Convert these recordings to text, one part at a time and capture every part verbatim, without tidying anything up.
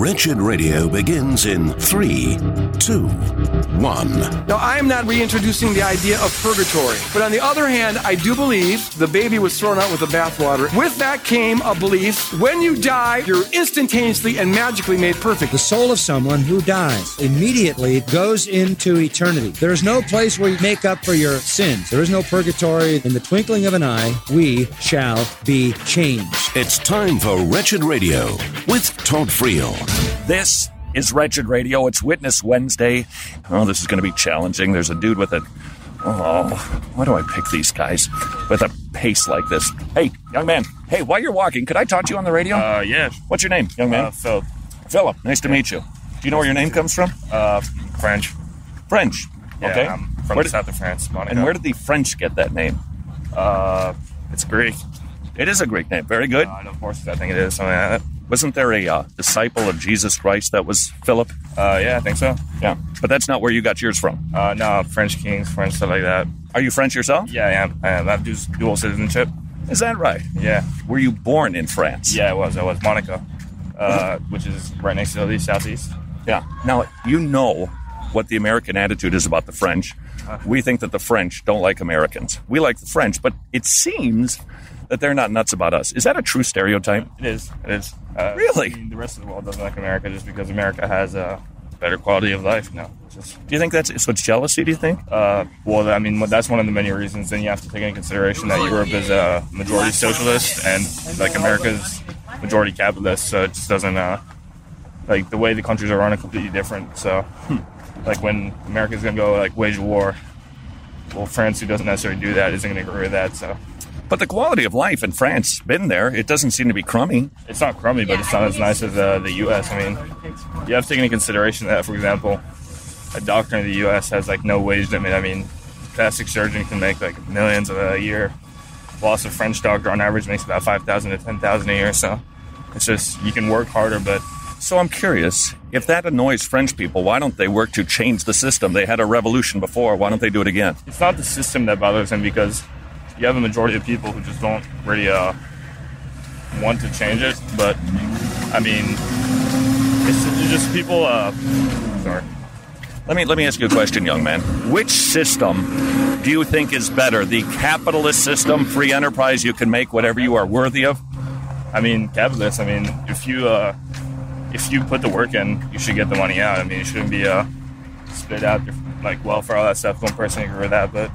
Wretched Radio begins in three, two, one. Now, I am not reintroducing the idea of purgatory, but on the other hand, I do believe the baby was thrown out with the bathwater. With that came a belief, when you die, you're instantaneously and magically made perfect. The soul of someone who dies immediately goes into eternity. There is no place where you make up for your sins. There is no purgatory. In the twinkling of an eye, we shall be changed. It's time for Wretched Radio with Todd Friel. This is Wretched Radio. It's Witness Wednesday. Oh, this is going to be challenging. There's a dude with a... Oh, why do I pick these guys with a pace like this? Hey, young man. Hey, while you're walking, could I talk to you on the radio? Uh, yeah. What's your name, young man? Uh, Philip. Philip, nice to meet you. Do you know where your name comes from? Uh, French. French. Yeah, okay. I'm from where the did, south of France, Monaco. And where did the French get that name? Uh, it's Greek. It is a Greek name. Very good. Uh, of course, I think it is something like that. Wasn't there a uh, disciple of Jesus Christ that was Philip? Uh, yeah, I think so. Yeah, but that's not where you got yours from. Uh, no, French kings, French stuff like that. Are you French yourself? Yeah, I am. I am. I have du- dual citizenship. Is that right? Yeah. Were you born in France? Yeah, I was. I was. Monaco, uh, which is right next to the southeast. Yeah. Now, you know what the American attitude is about the French. We think that the French don't like Americans. We like the French, but it seems that they're not nuts about us. Is that a true stereotype? It is. It is. Uh, really? I mean, the rest of the world doesn't like America just because America has a better quality of life. No. Just, do you think that's so? It's jealousy, do you think? Uh, well, I mean, that's one of the many reasons. Then you have to take into consideration that Europe is a majority socialist and, like, America's majority capitalist. So it just doesn't, uh, like, the way the countries are run are completely different. So, like, when America's going to go, like, wage war, well, France, who doesn't necessarily do that, isn't going to agree with that, so... But the quality of life in France, been there, it doesn't seem to be crummy. It's not crummy, but it's not as nice as uh, the U S. I mean, you have to take into consideration that, for example, a doctor in the U S has, like, no wage limit. I mean, plastic surgeon can make, like, millions a year, whilst a French doctor, on average, makes about five thousand to ten thousand a year, so it's just, you can work harder, but... So I'm curious, if that annoys French people, why don't they work to change the system? They had a revolution before, why don't they do it again? It's not the system that bothers them, because you have a majority of people who just don't really uh, want to change it, but, I mean, it's, it's just people, uh, sorry. Let me, let me ask you a question, young man. Which system do you think is better? The capitalist system, free enterprise, you can make whatever you are worthy of? I mean, capitalist, I mean, if you, uh, if you put the work in, you should get the money out. I mean, you shouldn't be, uh, spit out, your, like, welfare, all that stuff. Don't personally agree with that, but...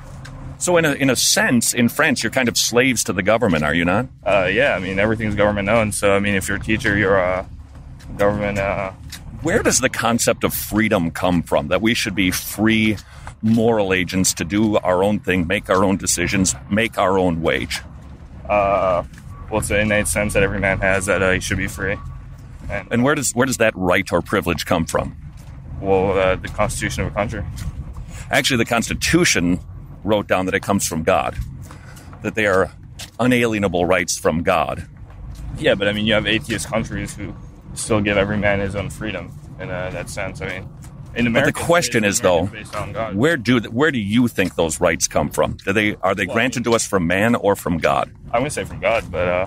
So in a in a sense, in France, you're kind of slaves to the government, are you not? Uh, yeah, I mean, everything's government-owned. So, I mean, if you're a teacher, you're a government... Uh... Where does the concept of freedom come from? That we should be free moral agents to do our own thing, make our own decisions, make our own wage? Uh, well, it's an innate sense that every man has that uh, he should be free. And, and where does where does that right or privilege come from? Well, uh, the Constitution of a country. Actually, the Constitution wrote down that it comes from God, that they are unalienable rights from God. Yeah, but I mean, you have atheist countries who still give every man his own freedom in uh, that sense. I mean, in America, but the question is, though, where do where do you think those rights come from? Do they are they well, granted I mean, to us from man or from God? I'm going to say from God, but uh,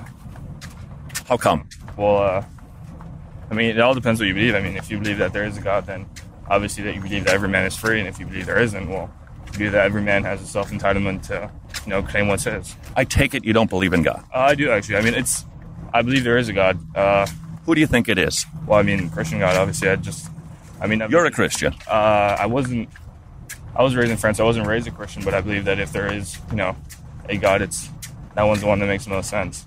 how come? Well, uh, I mean, it all depends what you believe. I mean, if you believe that there is a God, then obviously that you believe that every man is free, and if you believe there isn't, well, you believe that every man has a self-entitlement to, you know, claim what's his. I take it you don't believe in God. Uh, I do, actually. I mean, it's, I believe there is a God. Uh, Who do you think it is? Well, I mean, Christian God, obviously. I just, I mean... You're a Christian. Uh, I wasn't, I was raised in France. I wasn't raised a Christian, but I believe that if there is, you know, a God, it's, that one's the one that makes the most sense.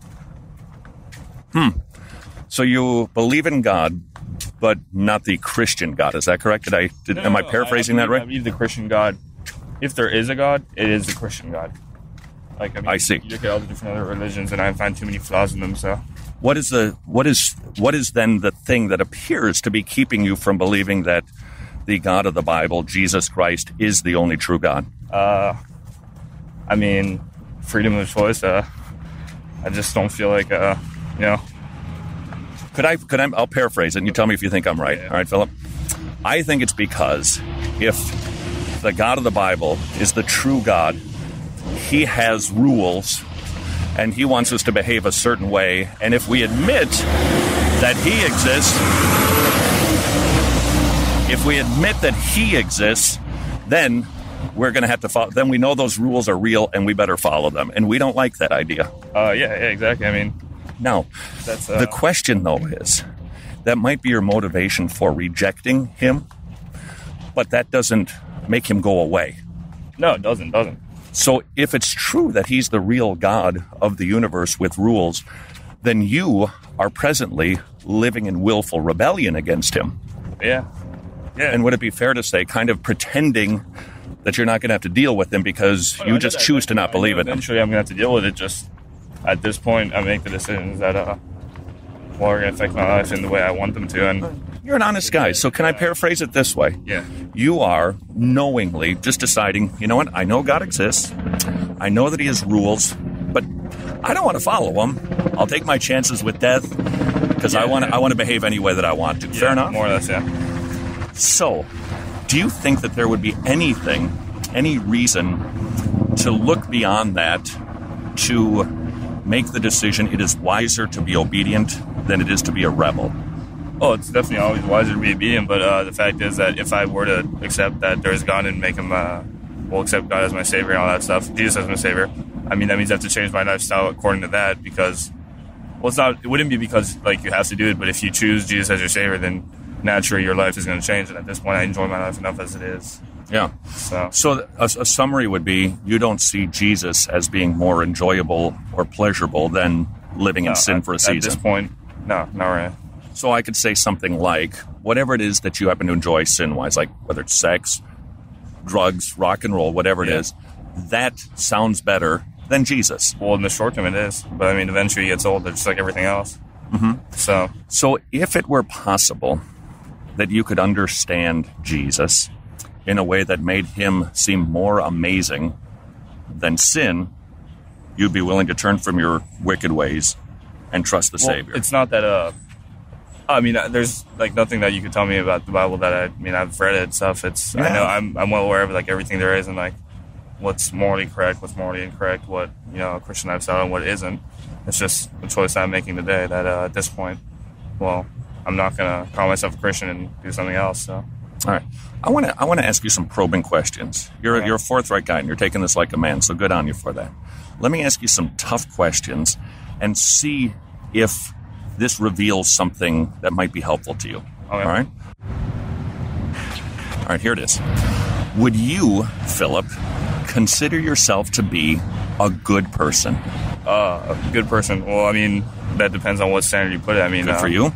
Hmm. So you believe in God, but not the Christian God. Is that correct? Did I? Did, no, am no, I paraphrasing I believe, that right? I believe the Christian God. If there is a God, it is the Christian God. Like I, mean, I see. You look at all the different other religions, and I find too many flaws in them. So, what is the what is what is then the thing that appears to be keeping you from believing that the God of the Bible, Jesus Christ, is the only true God? Uh, I mean, freedom of choice. Uh, I just don't feel like, uh, you know. Could I, could I, I'll paraphrase it and you tell me if you think I'm right. Yeah. All right, Philip? I think it's because if the God of the Bible is the true God, he has rules and he wants us to behave a certain way. And if we admit that he exists, If we admit that he exists, then we're going to have to follow. Then we know those rules are real, and we better follow them. And we don't like that idea. Uh, yeah, yeah, exactly. I mean, now, that's uh... the question though is, that might be your motivation for rejecting him, but that doesn't make him go away. No, it doesn't. Doesn't. So if it's true that he's the real God of the universe with rules, then you are presently living in willful rebellion against him. Yeah. Yeah. And would it be fair to say, kind of pretending that you're not going to have to deal with him because oh, you just choose to not believe it? Eventually, I'm going to have to deal with it. Just at this point, I make the decisions that uh, well, are going to affect my life in the way I want them to. And you're an honest guy. So can I paraphrase it this way? Yeah. You are knowingly just deciding, you know what? I know God exists. I know that he has rules, but I don't want to follow him. I'll take my chances with death because yeah, I want to. Yeah. I want to behave any way that I want to. Yeah, fair enough. More or less, yeah. So, do you think that there would be anything, any reason to look beyond that to make the decision it is wiser to be obedient than it is to be a rebel? Oh, it's definitely always wiser to be obedient, but uh, the fact is that if I were to accept that there's God and make him, uh, well, accept God as my Savior and all that stuff, Jesus as my Savior, I mean, that means I have to change my lifestyle according to that because, well, it's not, it wouldn't be because, like, you have to do it, but if you choose Jesus as your Savior, then naturally your life is going to change, and at this point I enjoy my life enough as it is. Yeah. So, so a, a summary would be you don't see Jesus as being more enjoyable or pleasurable than living in no, sin at, for a season. At this point, no, not really. So I could say something like, whatever it is that you happen to enjoy sin-wise, like whether it's sex, drugs, rock and roll, whatever it yeah. is, that sounds better than Jesus. Well, in the short term it is, but I mean, eventually it gets old, just like everything else. Mm-hmm. So, so if it were possible that you could understand Jesus in a way that made him seem more amazing than sin, you'd be willing to turn from your wicked ways and trust the well, Savior. It's not that, uh, I mean, there's like nothing that you could tell me about the Bible that I, I mean, I've read it and stuff. It's, yeah. I know I'm, I'm well aware of like everything there is and like what's morally correct, what's morally incorrect, what, you know, a Christian lifestyle and what isn't. It's just a choice I'm making today that uh, at this point, well, I'm not going to call myself a Christian and do something else. So, all right, I want to I want to ask you some probing questions. You're okay. you're a forthright guy, and you're taking this like a man. So good on you for that. Let me ask you some tough questions, and see if this reveals something that might be helpful to you. Okay. All right. All right. Here it is. Would you, Philip, consider yourself to be a good person? Uh, a good person. Well, I mean, that depends on what standard you put it. I mean, good uh, for you.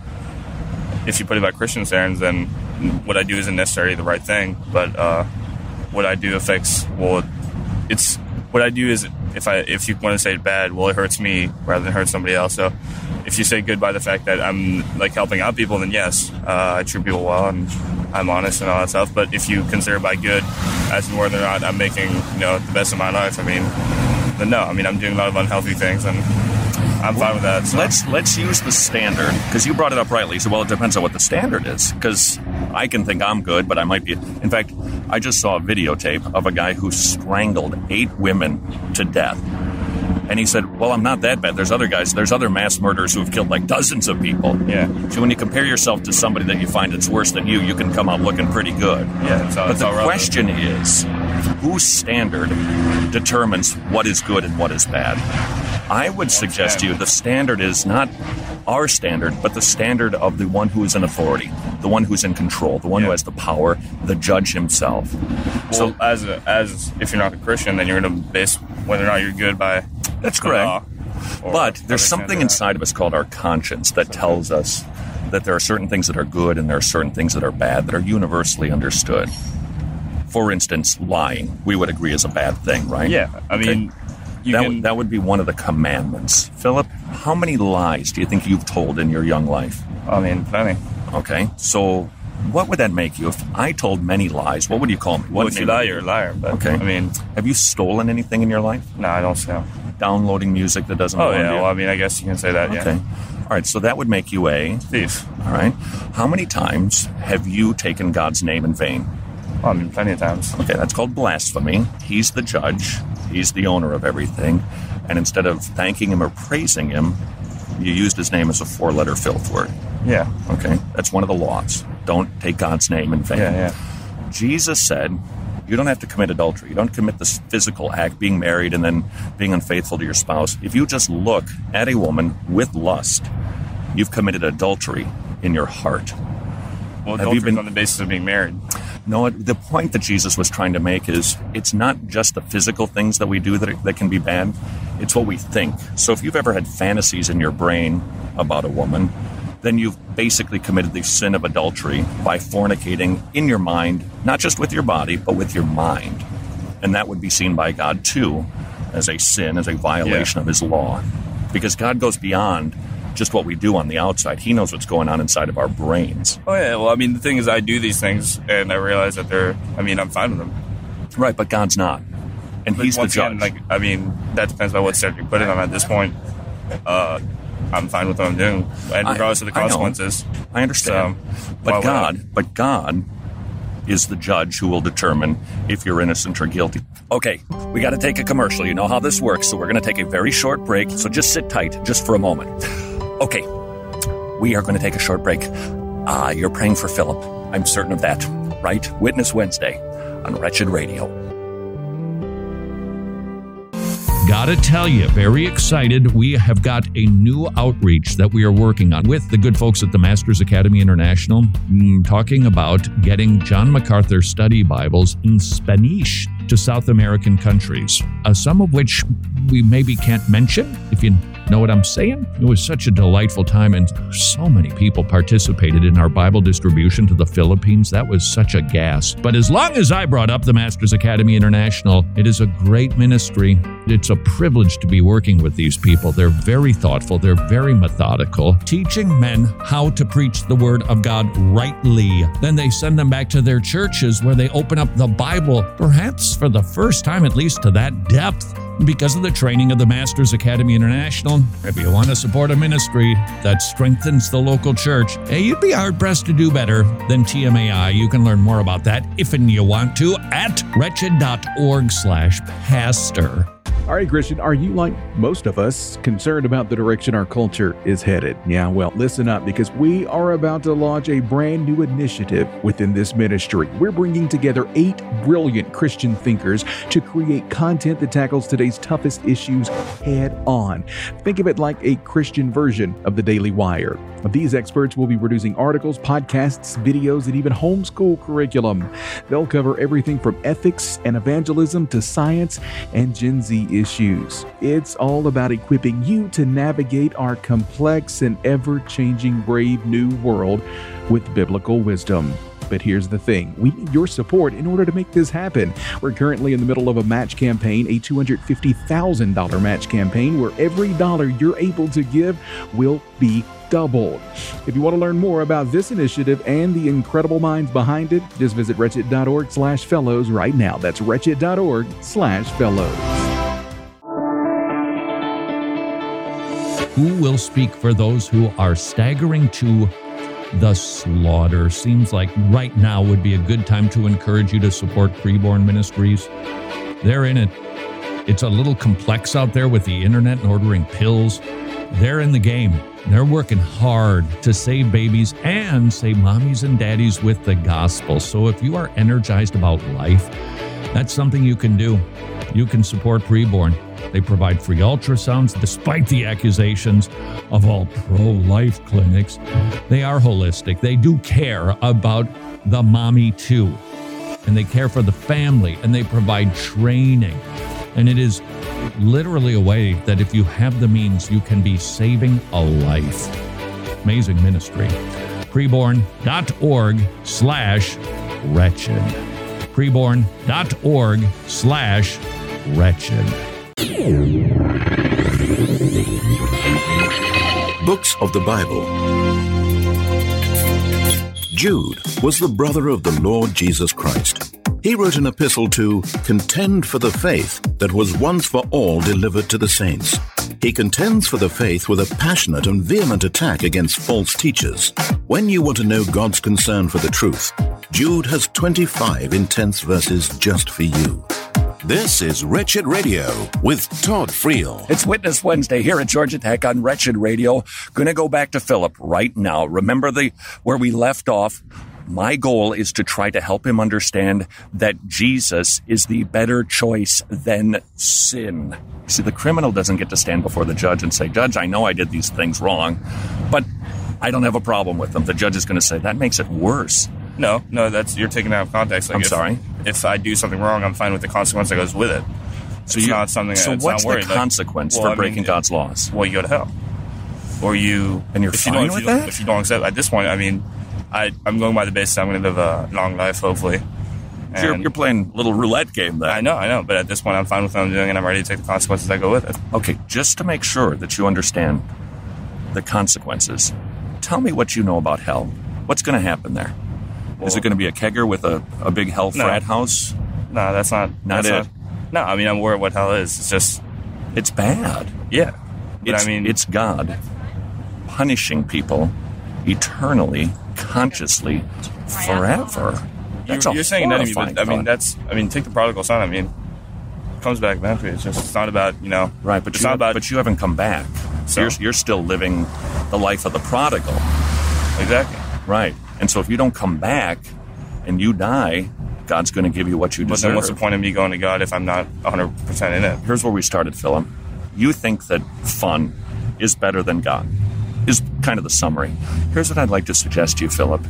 If you put it by Christian standards, then what I do isn't necessarily the right thing. But uh, what I do affects. Well, it's what I do is if I if you want to say it bad, well, it hurts me rather than hurt somebody else. So if you say good by the fact that I'm like helping out people, then yes, uh, I treat people well and I'm honest and all that stuff. But if you consider by good as to whether or not I'm making, you know, the best of my life, I mean, then no. I mean, I'm doing a lot of unhealthy things, and I'm fine with that. So. Let's let's use the standard, because you brought it up rightly. So, well, it depends on what the standard is, because I can think I'm good, but I might be. In fact, I just saw a videotape of a guy who strangled eight women to death. And he said, well, I'm not that bad. There's other guys, there's other mass murderers who have killed like dozens of people. Yeah. So when you compare yourself to somebody that you find that's worse than you, you can come out looking pretty good. Yeah. It's all, but it's the all question is, whose standard determines what is good and what is bad? I would suggest to you the standard is not our standard, but the standard of the one who is in authority, the one who's in control, the one yeah. who has the power, the judge himself. Well, so, as a, as if you're not a Christian, then you're going to base whether or not you're good by that's correct. But there's something inside of us called our conscience that tells us that there are certain things that are good and there are certain things that are bad that are universally understood. For instance, lying, we would agree is a bad thing, right? Yeah, I mean, okay. you that, can... w- that would be one of the commandments. Philip, how many lies do you think you've told in your young life? I mean, plenty. Okay, so what would that make you? If I told many lies, what would you call me? What well, if you lie, you're a liar. But, okay. I mean... Have you stolen anything in your life? No, I don't steal. Downloading music that doesn't Oh, belong yeah, to you? well, I mean, I guess you can say that, yeah. Okay. All right, so that would make you a... thief. All right. How many times have you taken God's name in vain? Well, I mean, plenty of times. Okay, that's called blasphemy. He's the judge. He's the owner of everything. And instead of thanking him or praising him, you used his name as a four-letter filth word. Yeah. Okay, that's one of the laws. don't take God's name in vain. Yeah, yeah. Jesus said, you don't have to commit adultery. You don't commit this physical act, being married and then being unfaithful to your spouse. If you just look at a woman with lust, you've committed adultery in your heart. Well, Have adultery you been is on the basis of being married. No, the point that Jesus was trying to make is it's not just the physical things that we do that, are, that can be bad. It's what we think. So if you've ever had fantasies in your brain about a woman, then you've basically committed the sin of adultery by fornicating in your mind, not just with your body, but with your mind. And that would be seen by God, too, as a sin, as a violation yeah. of his law. Because God goes beyond just what we do on the outside. He knows what's going on inside of our brains. Oh, yeah. Well, I mean, the thing is, I do these things, and I realize that they're, I mean, I'm fine with them. Right, but God's not. And but he's the judge. Again, like, I mean, that depends on what standard you put it on at this point. Uh, I'm fine with what I'm doing, and regardless I, of the consequences. I, I understand. So, but God, I? but God is the judge who will determine if you're innocent or guilty. Okay, we got to take a commercial. You know how this works, so we're going to take a very short break. So just sit tight, just for a moment. Okay, we are going to take a short break. Ah, uh, you're praying for Philip. I'm certain of that, right? Witness Wednesday on Wretched Radio. Gotta tell you, very excited. We have got a new outreach that we are working on with the good folks at the Masters Academy International, mm, talking about getting John MacArthur study Bibles in Spanish to South American countries, uh, some of which we maybe can't mention, if you know what I'm saying. It was such a delightful time, and so many people participated in our Bible distribution to the Philippines. That was such a gas. But as long as I brought up the Masters Academy International, it is a great ministry. It's a privilege to be working with these people. They're very thoughtful. They're very methodical, teaching men how to preach the Word of God rightly. Then they send them back to their churches where they open up the Bible, perhaps for the first time, at least to that depth, because of the training of the Masters Academy International. If you want to support a ministry that strengthens the local church, hey, you'd be hard-pressed to do better than T M A I. You can learn more about that if and you want to at wretched.org slash pastor. All right, Christian, are you, like most of us, concerned about the direction our culture is headed? Yeah, well, listen up, because we are about to launch a brand new initiative within this ministry. We're bringing together eight brilliant Christian thinkers to create content that tackles today's toughest issues head on. Think of it like a Christian version of the Daily Wire. These experts will be producing articles, podcasts, videos, and even homeschool curriculum. They'll cover everything from ethics and evangelism to science and Gen Z issues. It's all about equipping you to navigate our complex and ever-changing brave new world with biblical wisdom. But here's the thing. We need your support in order to make this happen. We're currently in the middle of a match campaign, a two hundred fifty thousand dollars match campaign, where every dollar you're able to give will be doubled. If you want to learn more about this initiative and the incredible minds behind it, just visit wretched.org slash fellows right now. That's wretched.org slash fellows. Who will speak for those who are staggering to the slaughter? Seems like right now would be a good time to encourage you to support Preborn Ministries. They're in it. It's a little complex out there with the internet and ordering pills. They're in the game. They're working hard to save babies and save mommies and daddies with the gospel. So if you are energized about life, that's something you can do. You can support Preborn. They provide free ultrasounds despite the accusations of all pro-life clinics. They are holistic. They do care about the mommy too. And they care for the family, and they provide training. And it is literally a way that if you have the means, you can be saving a life. Amazing ministry. Preborn.org slash wretched. Preborn.org slash wretched. Books of the Bible. Jude was the brother of the Lord Jesus Christ. He wrote an epistle to contend for the faith that was once for all delivered to the saints. He contends for the faith with a passionate and vehement attack against false teachers. When you want to know God's concern for the truth, Jude has twenty-five intense verses just for you. This is Wretched Radio with Todd Friel. It's Witness Wednesday here at Georgia Tech on Wretched Radio. Going to go back to Philip right now. Remember the where we left off? My goal is to try to help him understand that Jesus is the better choice than sin. See, the criminal doesn't get to stand before the judge and say, Judge, I know I did these things wrong, but I don't have a problem with them. The judge is going to say, that makes it worse. No, no, that's you're taking it out of context. Like I'm if, sorry? If I do something wrong, I'm fine with the consequence that goes with it. So it's you, not something So that's what's not worried. the consequence like, for well, breaking I mean, God's laws? Well, you go to hell. Or you... And you're if fine you don't, if with you don't- that? If you don't accept... At this point, I mean, I, I'm going by the basis I'm going to live a long life, hopefully. So you're, And- you're playing a little roulette game there. I know, I know. But at this point, I'm fine with what I'm doing, and I'm ready to take the consequences that go with it. Okay, just to make sure that you understand the consequences, tell me what you know about hell. What's going to happen there? Is Well- it going to be a kegger with a, a big hell No. frat house? No, that's not... Not that's it. No, I mean, I'm aware of what hell is. It's just... It's bad. Yeah. But It's, I mean... it's God punishing people eternally, consciously, forever. That's you're, a you're saying that to me, horrifying but I mean, thought. that's... I mean, take the prodigal son. I mean, it comes back eventually. It's just... It's not about, you know... Right, but it's you, not about... but you haven't come back. So? You're, you're still living the life of the prodigal. Exactly. Right. And so if you don't come back and you die, God's going to give you what you But deserve. then what's the point of me going to God if I'm not one hundred percent in it? Here's where we started, Philip. You think that fun is better than God, is kind of the summary. Here's what I'd like to suggest to you, Philip.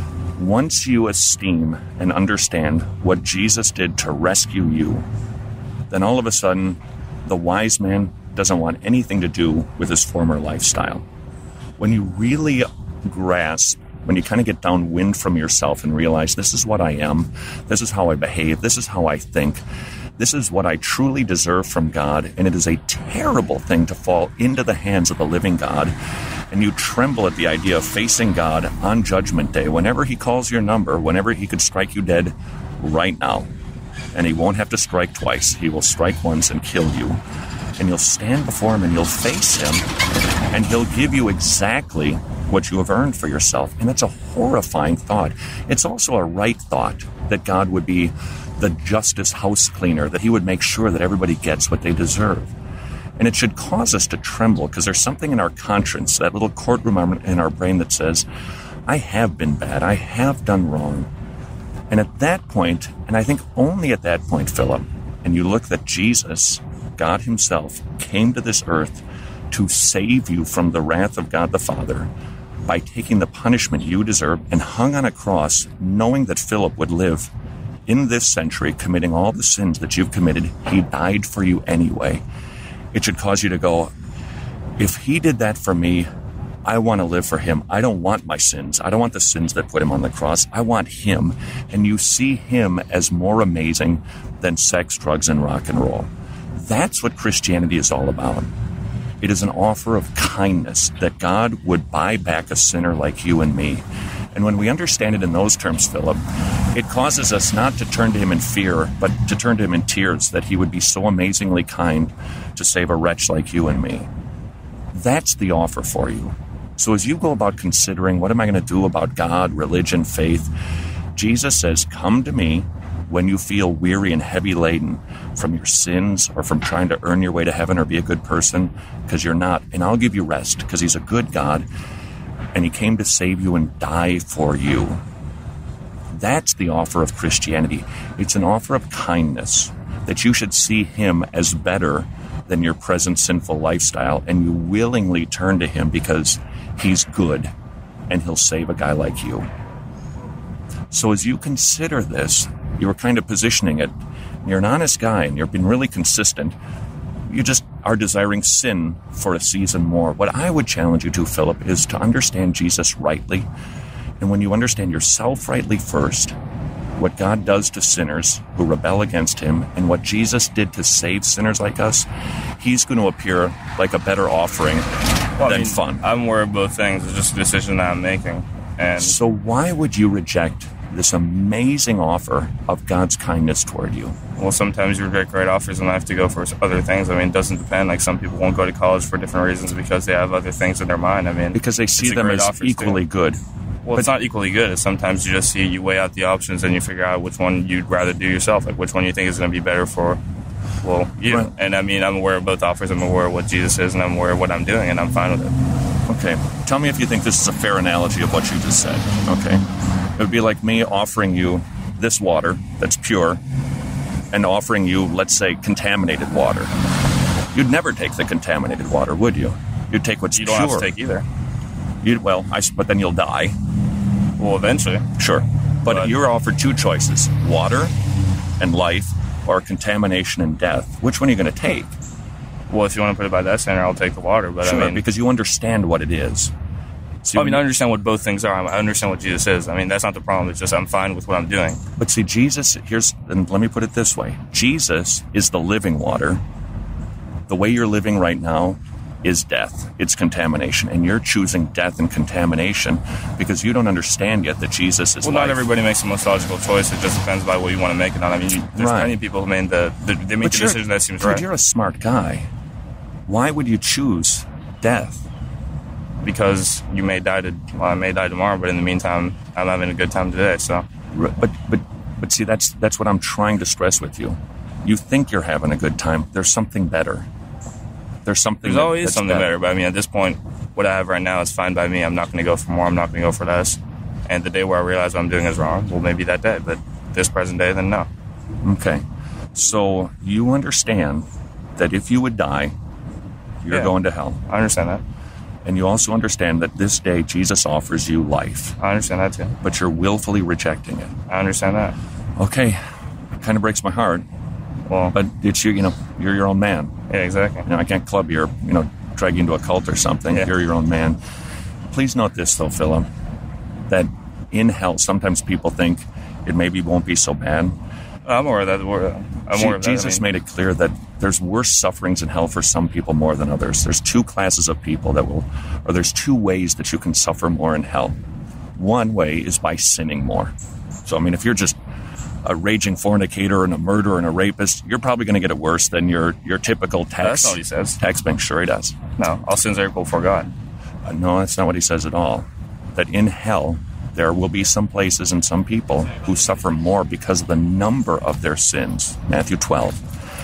Once you esteem and understand what Jesus did to rescue you, then all of a sudden, the wise man doesn't want anything to do with his former lifestyle. When you really grasp, when you kind of get downwind from yourself and realize this is what I am, this is how I behave, this is how I think, this is what I truly deserve from God, and it is a terrible thing to fall into the hands of the living God, and you tremble at the idea of facing God on Judgment Day, whenever he calls your number, whenever he could strike you dead right now. And he won't have to strike twice. He will strike once and kill you. And you'll stand before him and you'll face him, and he'll give you exactly what you have earned for yourself. And it's a horrifying thought. It's also a right thought that God would be the justice house cleaner, that he would make sure that everybody gets what they deserve. And it should cause us to tremble, because there's something in our conscience, that little courtroom in our brain that says, I have been bad, I have done wrong. And at that point, and I think only at that point, Philip, and you look that Jesus, God himself, came to this earth to save you from the wrath of God the Father by taking the punishment you deserve and hung on a cross, knowing that Philip would live in this century committing all the sins that you've committed. He died for you anyway. It should cause you to go, if he did that for me, I want to live for him. I don't want my sins. I don't want the sins that put him on the cross. I want him. And you see him as more amazing than sex, drugs, and rock and roll. That's what Christianity is all about. It is an offer of kindness that God would buy back a sinner like you and me. And when we understand it in those terms, Philip, it causes us not to turn to him in fear, but to turn to him in tears, that he would be so amazingly kind to save a wretch like you and me. That's the offer for you. So as you go about considering, what am I going to do about God, religion, faith, Jesus says, come to me when you feel weary and heavy laden from your sins or from trying to earn your way to heaven or be a good person, because you're not. And I'll give you rest, because he's a good God, and he came to save you and die for you. That's the offer of Christianity. It's an offer of kindness, that you should see him as better than your present sinful lifestyle, and you willingly turn to him because he's good and he'll save a guy like you. So as you consider this, you were kind of positioning it. You're an honest guy and you've been really consistent. You just are desiring sin for a season more. What I would challenge you to, Philip, is to understand Jesus rightly. And when you understand yourself rightly first, what God does to sinners who rebel against him and what Jesus did to save sinners like us, he's going to appear like a better offering Well, than I mean, fun. I'm aware of both things. It's just a decision that I'm making. And So why would you reject this amazing offer of God's kindness toward you? well, sometimes you reject great offers and I have to go for other things. I mean, it doesn't depend. Like, some people won't go to college for different reasons because they have other things in their mind. I mean, Because they see it's a them great as offer equally too. good. Well, it's not equally good. It's sometimes you just see, you weigh out the options and you figure out which one you'd rather do yourself, like which one you think is going to be better for, well, you. Right. And I mean, I'm aware of both offers. I'm aware of what Jesus is, and I'm aware of what I'm doing, and I'm fine with it. Okay, tell me if you think this is a fair analogy of what you just said, okay? It would be like me offering you this water that's pure and offering you, let's say, contaminated water. You'd never take the contaminated water, would you? You'd take what's You pure. don't have to take either. You'd, well, I, but then you'll die. Well, eventually. Sure. But, But- you're offered two choices, water and life, or contamination and death. Which one are you going to take? Well, if you want to put it by that standard, I'll take the water. But Sure, I mean, because you understand what it is. See, I mean, when I you- understand what both things are. I understand what Jesus is. I mean, that's not the problem. It's just I'm fine with what I'm doing. But see, Jesus, here's, and let me put it this way. Jesus is the living water. The way you're living right now is death. It's contamination. And you're choosing death and contamination because you don't understand yet that Jesus is Well, life. not everybody makes the most logical choice. It just depends by what you want to make it on. I mean, you, there's Right. plenty of people who made the, the they make But the you're- decision that seems dude, right. You're a smart guy. Why would you choose death? Because you may die to, well, I may die tomorrow, but in the meantime, I'm having a good time today. So, But but but see, that's that's what I'm trying to stress with you. You think you're having a good time. There's something better. There's something. there's that- always that's something better. But I mean, at this point, what I have right now is fine by me. I'm not going to go for more. I'm not going to go for less. And the day where I realize what I'm doing is wrong, well, maybe that day. But this present day, then no. Okay. So you understand that if you would die, you're Yeah. going to hell. I understand that. And you also understand that this day Jesus offers you life, I understand that too. but you're willfully rejecting it. I understand that. Okay. Kind of breaks my heart, Well, but it's you, you know, you're your own man. yeah, exactly. You know, I can't club you or, you know, drag you into a cult or something. Yeah. You're your own man. Please note this, though, Philip, that in hell, sometimes people think it maybe won't be so bad. I'm aware of that. I'm aware Je- of that. Jesus I mean, made it clear that there's worse sufferings in hell for some people more than others. There's two classes of people that will, or there's two ways that you can suffer more in hell. One way is by sinning more. So, I mean, if you're just a raging fornicator and a murderer and a rapist, you're probably going to get it worse than your, your typical tax. That's not what he says. Tax bank, sure he does. No, all sins are equal before God. Uh, no, that's not what he says at all. That in hell, there will be some places and some people who suffer more because of the number of their sins. Matthew twelve.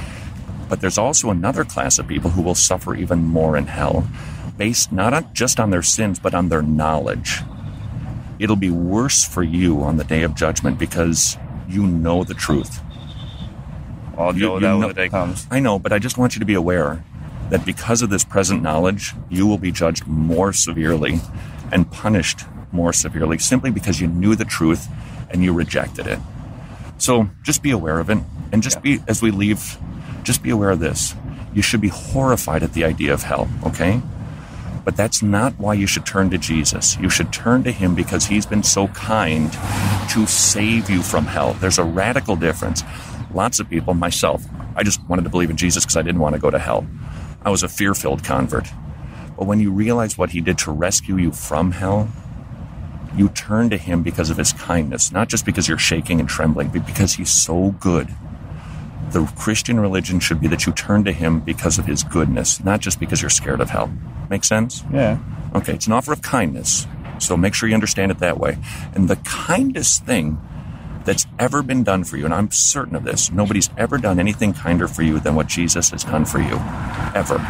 But there's also another class of people who will suffer even more in hell, based not on, just on their sins, but on their knowledge. It'll be worse for you on the day of judgment because you know the truth. I'll You- deal with you that know- when the day comes. I know, but I just want you to be aware that because of this present knowledge, you will be judged more severely and punished more severely simply because you knew the truth and you rejected it. So just be aware of it. And just be, as we leave, just be aware of this. You should be horrified at the idea of hell, okay? But that's not why you should turn to Jesus. You should turn to him because he's been so kind to save you from hell. There's a radical difference. Lots of people, myself, I just wanted to believe in Jesus because I didn't want to go to hell. I was a fear-filled convert. But when you realize what he did to rescue you from hell, you turn to him because of his kindness, not just because you're shaking and trembling, but because he's so good. The Christian religion should be that you turn to him because of his goodness, not just because you're scared of hell. Make sense? Yeah. Okay, it's an offer of kindness, so make sure you understand it that way. And the kindest thing that's ever been done for you, and I'm certain of this, nobody's ever done anything kinder for you than what Jesus has done for you. Ever.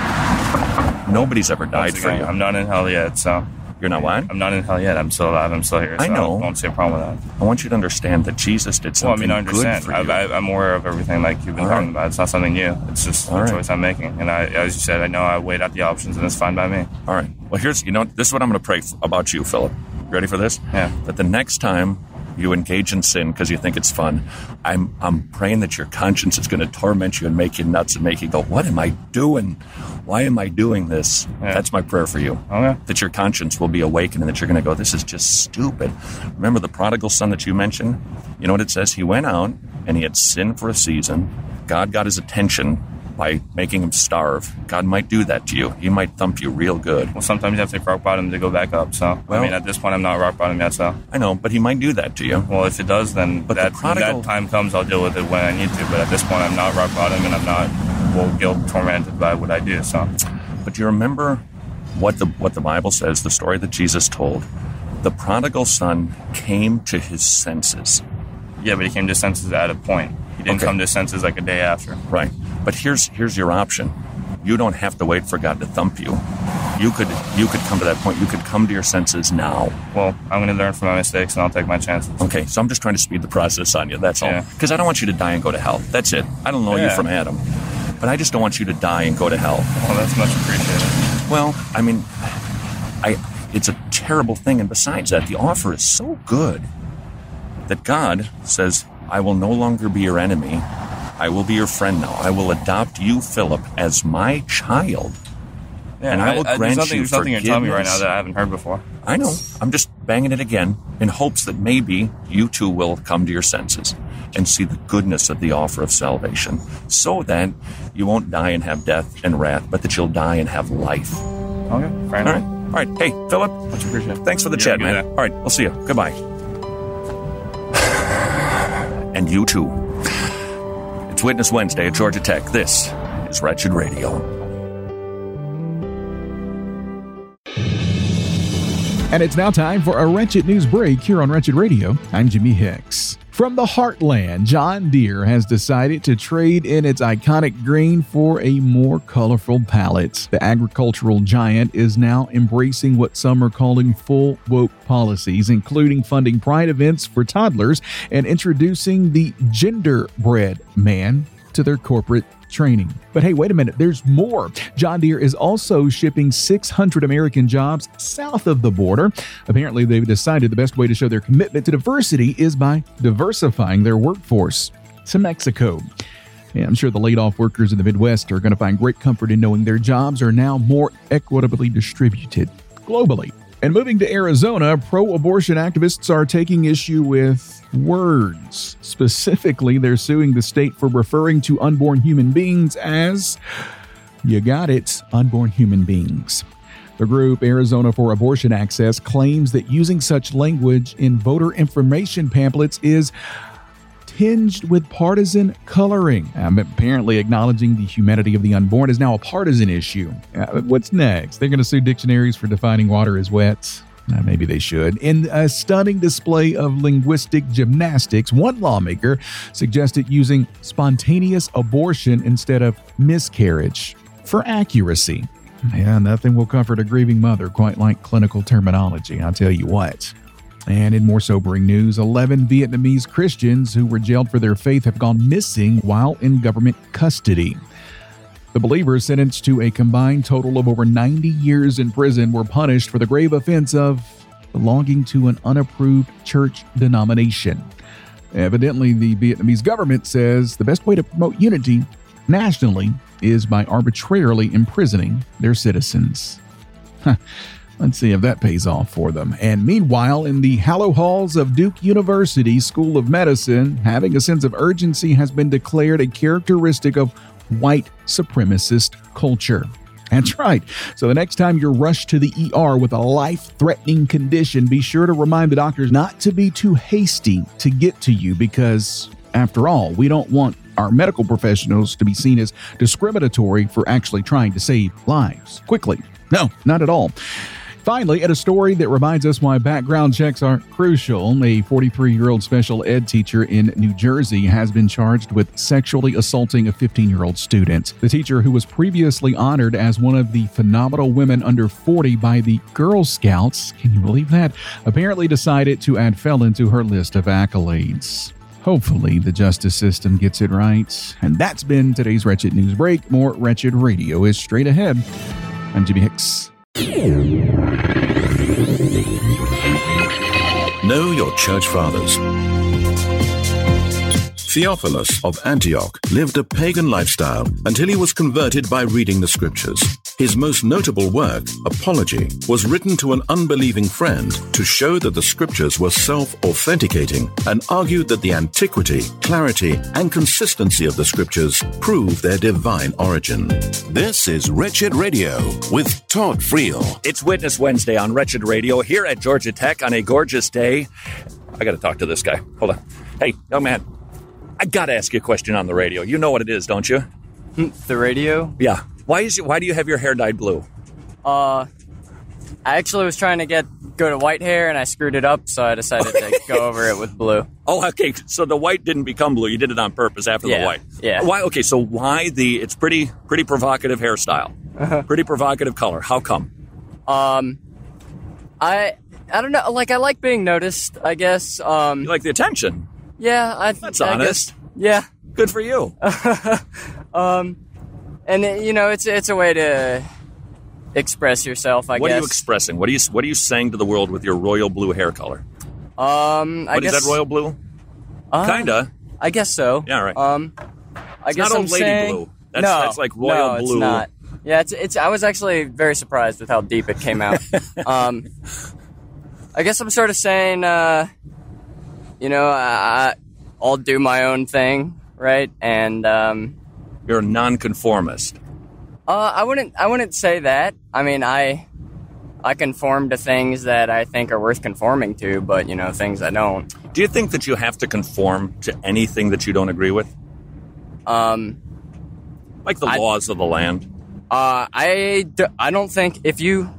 Nobody's ever died Once for again, you. I'm not in hell yet, so You're not what? I'm not in hell yet. I'm still alive. I'm still here. So I know. I don't see a problem with that. I want you to understand that Jesus did Well, I something mean, I good understand. for I, you. I, I'm aware of everything like you've been All talking right. about. It's not something new. It's just All a right. choice I'm making. And I, as you said, I know I weighed out the options, and it's fine by me. All right. Well, here's, you know, this is what I'm going to pray f- about you, Philip. You ready for this? Yeah. That the next time you engage in sin because you think it's fun, I'm I'm praying that your conscience is going to torment you and make you nuts and make you go, what am I doing? Why am I doing this? Yeah. That's my prayer for you. Okay. That your conscience will be awakened and that you're going to go, this is just stupid. Remember the prodigal son that you mentioned? You know what it says? He went out and he had sinned for a season. God got his attention by making him starve. God might do that to you. He might thump you real good. Well, sometimes you have to take rock bottom to go back up. So, Well- I mean, at this point, I'm not rock bottom yet. So, I know, but he might do that to you. well, if it does, then But the that, prodigal- that time comes, I'll deal with it when I need to. But at this point, I'm not rock bottom, and I'm not, well, guilt tormented by what I do. So, But do you remember what the what the Bible says, the story that Jesus told? The prodigal son came to his senses. yeah, but he came to his senses at a point. He didn't Okay. come to his senses like a day after. Right. But here's here's your option. You don't have to wait for God to thump you. you could you could come to that point. You could come to your senses now. Well, I'm going to learn from my mistakes, and I'll take my chances. Okay, so I'm just trying to speed the process on you. That's all. Yeah. Because I don't want you to die and go to hell. That's it. I don't know Yeah. you from Adam, but I just don't want you to die and go to hell. Well, that's much appreciated. Well, I mean, I it's a terrible thing, and besides that, the offer is so good that God says, I will no longer be your enemy. I will be your friend now. I will adopt you, Philip, as my child. Yeah, and I will I, grant there's nothing, you there's nothing you're telling me right now forgiveness. that I haven't heard before. I know. I'm just banging it again in hopes that maybe you too will come to your senses and see the goodness of the offer of salvation, so that you won't die and have death and wrath, but that you'll die and have life. Okay, fair All right. enough. All right. Hey, Philip. Much appreciated. Thanks for the You chat, have a good man. day. All right. We'll see you. Goodbye. And you too. It's Witness Wednesday at Georgia Tech. This is Wretched Radio. And it's now time for a Wretched News Break here on Wretched Radio. I'm Jimmy Hicks. From the heartland, John Deere has decided to trade in its iconic green for a more colorful palette. The agricultural giant is now embracing what some are calling full woke policies, including funding pride events for toddlers and introducing the genderbread man to their corporate training. But hey, wait a minute, there's more. John Deere is also shipping six hundred American jobs south of the border. Apparently, they've decided the best way to show their commitment to diversity is by diversifying their workforce to Mexico. Yeah, I'm sure the laid-off workers in the Midwest are going to find great comfort in knowing their jobs are now more equitably distributed globally. And moving to Arizona, pro-abortion activists are taking issue with words. Specifically, they're suing the state for referring to unborn human beings as, you got it, unborn human beings. The group Arizona for Abortion Access claims that using such language in voter information pamphlets is tinged with partisan coloring. Um, apparently acknowledging the humanity of the unborn is now a partisan issue. Uh, what's next? They're going to sue dictionaries for defining water as wet. Uh, maybe they should. In a stunning display of linguistic gymnastics, one lawmaker suggested using spontaneous abortion instead of miscarriage for accuracy. Yeah, nothing will comfort a grieving mother quite like clinical terminology, I'll tell you what. And in more sobering news, eleven Vietnamese Christians who were jailed for their faith have gone missing while in government custody. The believers, sentenced to a combined total of over ninety years in prison, were punished for the grave offense of belonging to an unapproved church denomination. Evidently, the Vietnamese government says the best way to promote unity nationally is by arbitrarily imprisoning their citizens. Huh. Let's see if that pays off for them. And meanwhile, in the hallowed halls of Duke University School of Medicine, having a sense of urgency has been declared a characteristic of white supremacist culture. That's right. So the next time you're rushed to the E R with a life-threatening condition, be sure to remind the doctors not to be too hasty to get to you because, after all, we don't want our medical professionals to be seen as discriminatory for actually trying to save lives quickly. No, not at all. Finally, at a story that reminds us why background checks are crucial, a forty-three-year-old special ed teacher in New Jersey has been charged with sexually assaulting a fifteen-year-old student. The teacher, who was previously honored as one of the phenomenal women under forty by the Girl Scouts, can you believe that, apparently decided to add felon to her list of accolades. Hopefully, the justice system gets it right. And that's been today's Wretched News Break. More Wretched Radio is straight ahead. I'm Jimmy Hicks. Know your church fathers. Theophilus of Antioch lived a pagan lifestyle until he was converted by reading the scriptures. His most notable work, Apology, was written to an unbelieving friend to show that the scriptures were self-authenticating and argued that the antiquity, clarity, and consistency of the scriptures prove their divine origin. This is Wretched Radio with Todd Friel. It's Witness Wednesday on Wretched Radio here at Georgia Tech on a gorgeous day. I got to talk to this guy. Hold on. Hey, young man, I got to ask you a question on the radio. You know what it is, don't you? The radio? Yeah. Why is it, why do you have your hair dyed blue? Uh, I actually was trying to get go to white hair, and I screwed it up, so I decided to go over it with blue. Oh, okay. So the white didn't become blue. You did it on purpose after yeah, the white. Yeah. Why? Okay. So why the? It's pretty pretty provocative hairstyle. Uh-huh. Pretty provocative color. How come? Um, I I don't know. Like I like being noticed. I guess. Um, You like the attention. yeah, I, That's I honest. guess- yeah. Good for you. Um, and it, you know, it's it's a way to express yourself. I What guess. are you expressing? What are you What are you saying to the world with your royal blue hair color? um, I What is guess that, royal blue? uh, Kinda. I guess so. Yeah, right. Um, I It's guess not I'm old lady saying, blue. That's- no, that's like royal no, blue. It's not. Yeah, it's it's. I was actually very surprised with how deep it came out. um, I guess I'm sort of saying, uh, you know, I, I'll do my own thing, right? And um, You're a nonconformist. uh, I wouldn't. I wouldn't say that. I mean, I I conform to things that I think are worth conforming to, but you know, things I don't. Do you think that you have to conform to anything that you don't agree with? Um, Like the I- laws of the land? Uh, I, d- I don't think if you,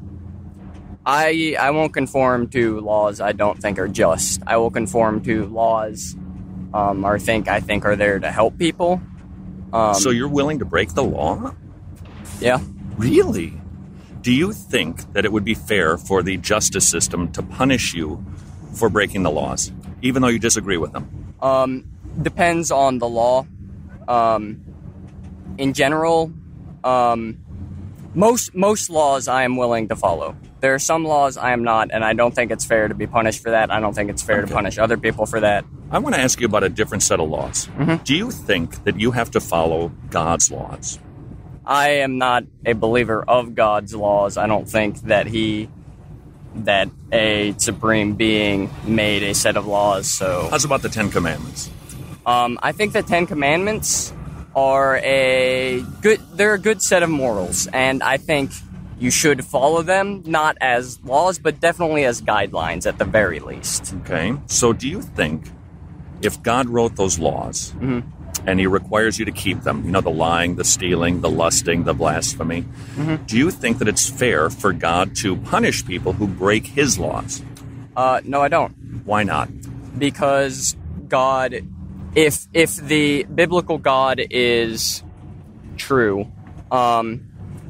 I I won't conform to laws I don't think are just. I will conform to laws, um, or think I think are there to help people. Um, So you're willing to break the law? yeah. Really? Do you think that it would be fair for the justice system to punish you for breaking the laws, even though you disagree with them? Um, depends on the law. Um, in general, um, most most laws I am willing to follow. There are some laws I am not, and I don't think it's fair to be punished for that. I don't think it's fair Okay. to punish other people for that. I want to ask you about a different set of laws. Mm-hmm. Do you think that you have to follow God's laws? I am not a believer of God's laws. I don't think that he, that a supreme being made a set of laws. So, How's about the Ten Commandments? um, I think the Ten Commandments are a good. They're a good set of morals, and I think you should follow them not as laws, but definitely as guidelines at the very least. Okay. So do you think if God wrote those laws Mm-hmm. and he requires you to keep them, you know, the lying, the stealing, the lusting, the blasphemy, Mm-hmm. do you think that it's fair for God to punish people who break his laws? Uh, no, I don't. Why not? Because God, if if the biblical God is true, um,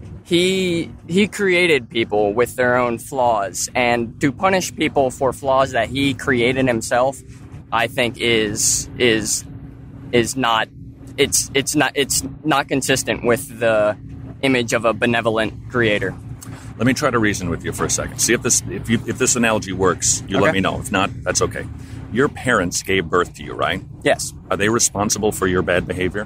he he created people with their own flaws, and to punish people for flaws that he created himself, I think is is is not it's it's not it's not consistent with the image of a benevolent creator. Let me try to reason with you for a second. See if this if you if this analogy works, you Okay. let me know. If not, that's okay. Your parents gave birth to you, right? Yes. Are they responsible for your bad behavior?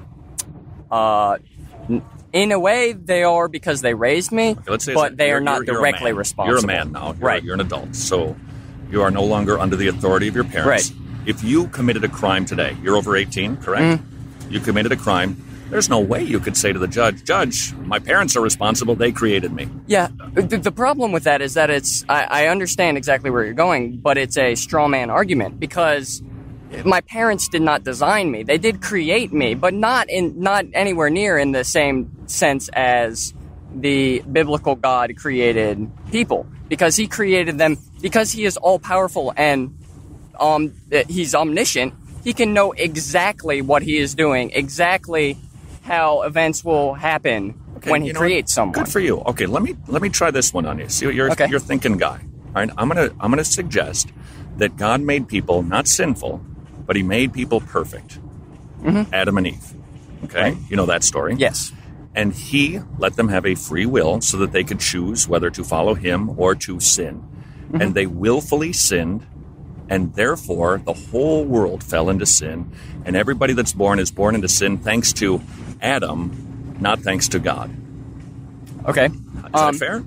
Uh, n- in a way, they are because they raised me, Okay, let's say but it's- they you're- are not you're- you're a directly man. responsible. You're a man now. You're, right. You're an adult. So you are no longer under the authority of your parents. Right. If you committed a crime today, you're over eighteen, correct? Mm-hmm. You committed a crime. There's no way you could say to the judge, Judge, my parents are responsible. They created me. Yeah, the, the problem with that is that it's, I, I understand exactly where you're going, but it's a straw man argument because my parents did not design me. They did create me, but not in, not anywhere near in the same sense as the biblical God created people, because he created them, because he is all powerful and, um, he's omniscient. He can know exactly what he is doing, exactly how events will happen Okay, when he you know creates what? someone. Good for you. Okay, let me let me try this one on you. See what you're Okay. you're thinking guy. All right, I'm gonna I'm gonna suggest that God made people not sinful, but he made people perfect. Adam and Eve. Okay, Right. you know that story. Yes. And he let them have a free will so that they could choose whether to follow him or to sin. And they willfully sinned, and therefore the whole world fell into sin. And everybody that's born is born into sin thanks to Adam, not thanks to God. Okay. Is Um, that fair?